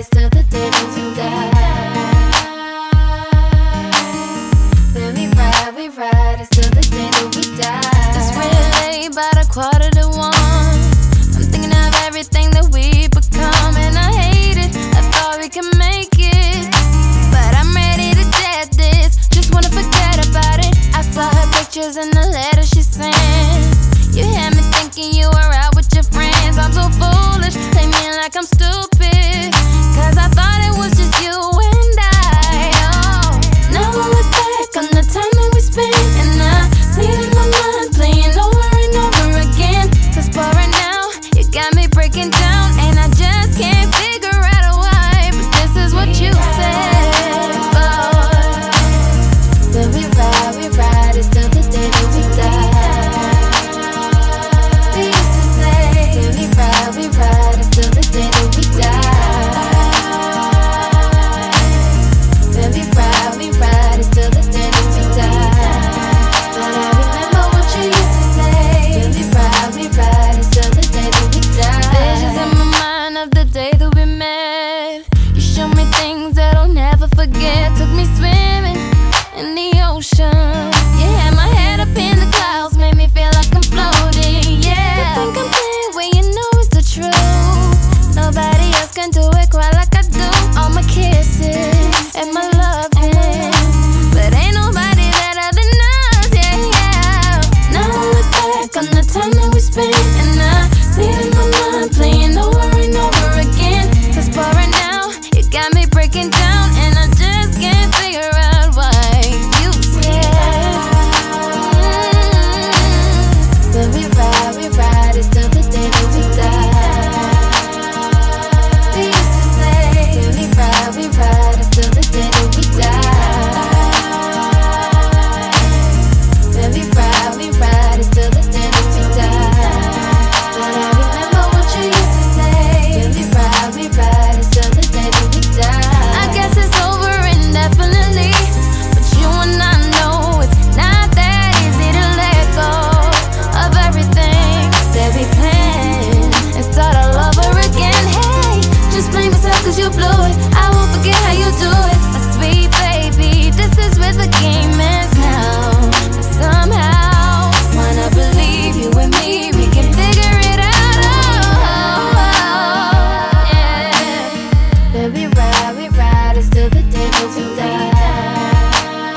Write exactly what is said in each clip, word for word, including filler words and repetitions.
it's till the day that we die. Then we ride, we ride, it's till the day that we die. It's really late, about a quarter to one. I'm thinking of everything that we become, and I hate it. I thought we could make it, but I'm ready to dead this. Just wanna forget about it. I saw her pictures in the letter she sent. You had me thinking you were out with your friends. I'm so foolish, play me like I'm stupid, cause I thought it was just you and I. Oh, now I look back on the time that we spent, and I see it in my mind playing over and over again. Cause for right now, you got me breaking down, and I just can't figure out why. But this is what you said, boy. Then we ride, we ride, it's till the day that we die. We used to say, then we ride, we ride, it's till the day that we die. Then we ride, we ride, it's till the day that we die. But I remember what you used to say. Then we ride, we ride, it's till the day that we die. Visions in my mind of the day that we met. You showed me things that I'll never forget. Took me swimming in the ocean. You had my head up in the clouds, made me feel like I'm floating. Yeah, You think I'm playing when you know it's the truth. Nobody else can do it quite like I do. All my kisses and my loving, but ain't nobody better than us. Yeah, yeah. Now I look back on the time that we spent, and I see it in my mind playing over and over again. Cause for right now, you got me breaking down, and I just can't figure out why you said. Then we ride, we ride, it's till the day that we die. We used to say, then we ride, we ride, it's till the day that we die. Then we ride, we ride, it's till the day that we die. But I remember what you used to say. Then we ride, we ride, it's till the day that we die. I guess it's over indefinitely, but you and I know it's not that easy to let go of everything that we planned and start all over again. Hey, just blame yourself cause you blew it. I won't forget how you do it. My sweet baby, this is where the game ends now. But somehow, wanna believe you and me, we can figure it out. Oh, yeah. Then we ride, we ride, it's till the day that we die.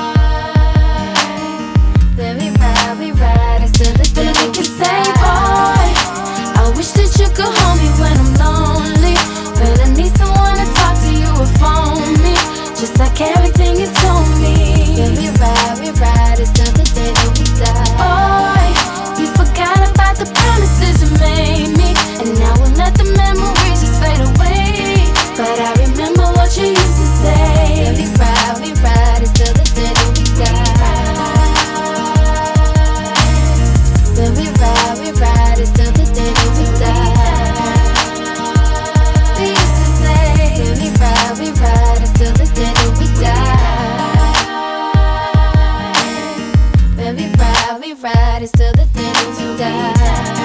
Then we ride, we ride, it's till the day that we say, boy, I wish that you could hold me when I'm lonely, but I need someone to talk to, you or phone me, just like everything you told me. Then we ride, we ride, it's till the day that we die. Boy, you forgot about the promises you made me, and now we'll let the memories just fade away. But I remember what you used to say. Then we ride, we ride, it's till the day that we die. Then we ride, we ride, it's till the day that we die. We used to say, then we ride, we ride, it's till the day that we die. Then we ride, we ride, it's till the day that we die.